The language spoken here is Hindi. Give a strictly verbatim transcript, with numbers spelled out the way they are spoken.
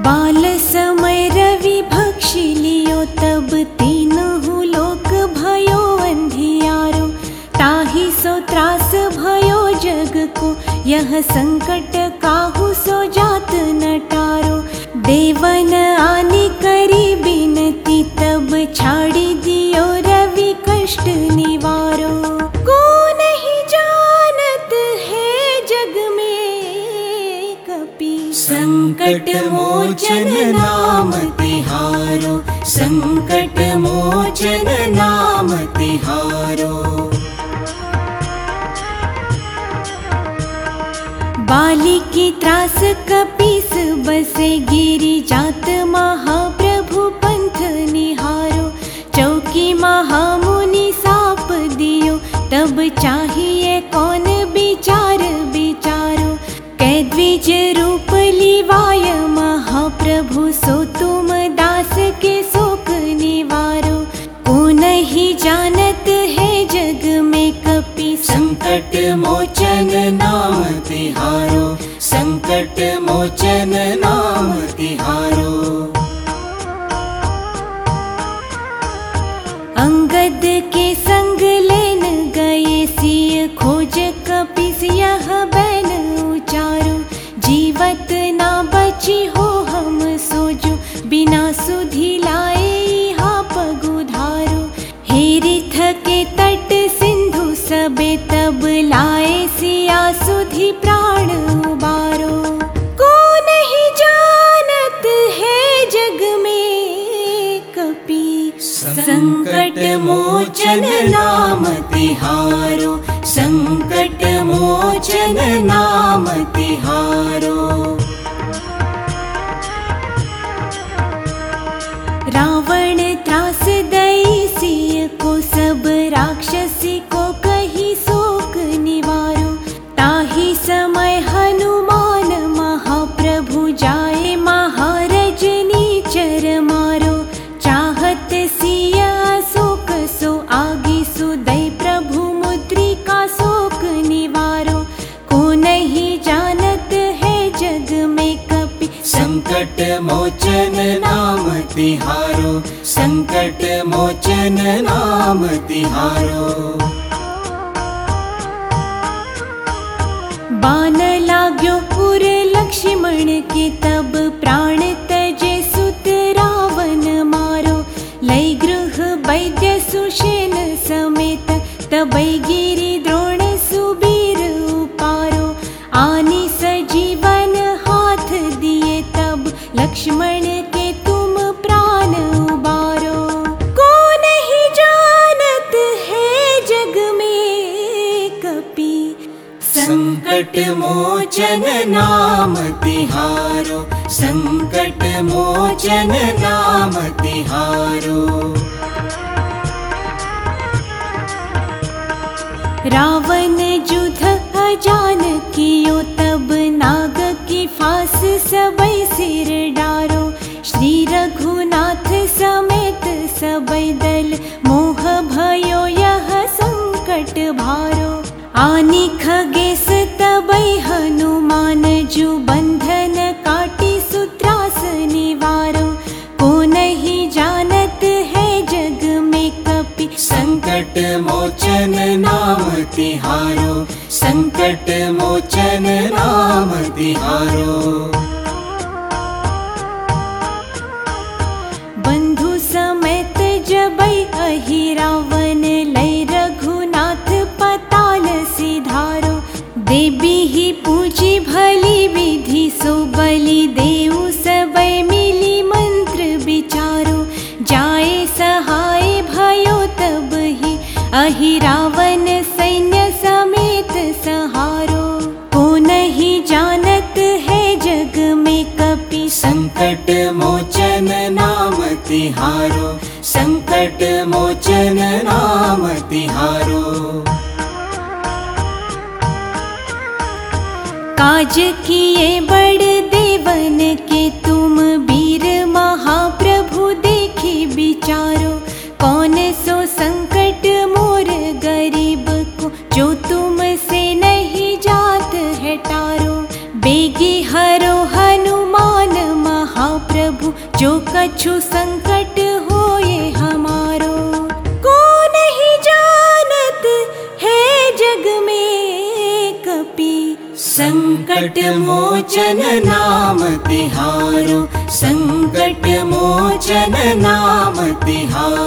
बाल समय रवि भक्षी लियो, तब तीनहु लोक भयो अंधियारो। ताहि सो त्रास भयो जग को, यह संकट काहू सो जात न टारो। देवन आनी करी बिनती, तब छाड़ी दियो रवि कष्ट निवारो। को नहीं जानत है जग में कपि, संकट मोचन नाम तिहारो। संकट मोचन नाम तिहारो। बाली की त्रास कपीस बसे, गिरी जात महाप्रभु पंथ निहारो। चौकी महामुनि साप दियो, तब चाहिए कौन विचार विचारो। कै द्विज रूप लिवाय महाप्रभु, सो तुम दास के शोक निवारो। को नहीं जानत है जग में कपि, संकट मोचन नाम तिहारो। संकट मोचन नाम तिहारो। अंगद के संग लेन गए, सिय खोज कपिस यह बैन उचारो। जीवत ना बची हो हम सोजो, बिना सुधि लाए यहाँ पगुधारो। हेरिथ के तट सिंधु सबे, तब लाए सिया सुधि प्राण उबारो। को नहीं जानत है जग में कपि, संकट मोचन नाम तिहारो। संकट मोचन नाम तिहारो। रावण त्रास दई सिय को, सब राक्षसी को कही शोक निवारो। ताहि समय हनुमान महाप्रभु, जाए महारजनी चर मारो। चाहत सिय शोक सो आगी, सुदय प्रभु मुद्रिका शोक निवारो। को नहीं जानत है जग में कपि, संकट मोचन नाम तिहारो। संकट मोचन नाम तिहारो। बान लाग्यो पुर लक्ष्मण के, तब प्राण तजे सुत रावण मारो। लई गृह वैद्य सुषेण समेत, तबै गिरि द्रोण सुबीर उपारो। आनी सजीवन हाथ दिए, तब लक्ष्मण के तुम प्राण उबारो। को नहीं जानत है जग में कपि, संकट मोचन नाम तिहारो। संकट मोचन नाम तिहारो। रावण जुध अजान कियो, तब नाग की फांस सबई सिर डारो। श्री रघुनाथ समेत सबई दल, मोह भयो यह संकट भारो। आनी खगेश तबै हनुमान, जु बंधन काटी सुत्रास निवारो। को नहीं जानत है जग में कपि, संकट मोचन नाम तिहारो। संकट मोचन नाम तिहारो। बंधु समेत जबै अहि रावण, लई रघुनाथ पताल सिधारो। देवी ही पूजी भली विधि, सो बलि देऊ सबई मिली मंत्र विचारो। जाए सहाय भयो तब ही, अहि रावण सैन्य समेत सहारो। को नहीं जानत है जग में कपि, संकट मोचन नाम तिहारो। संकट मोचन नाम तिहारो। काज किए बड़ देवन के, तुम वीर महाप्रभु देखी विचारो। कौन सो संकट मोर गरीब को, जो तुम से नहीं जात है टारो। बेगी हरो हनुमान महा प्रभु, जो कछु संकट होए हमारो। को नहीं जानत है जग में कपि, संकट मोचन नाम तिहारो, संकट मोचन नाम तिहारो।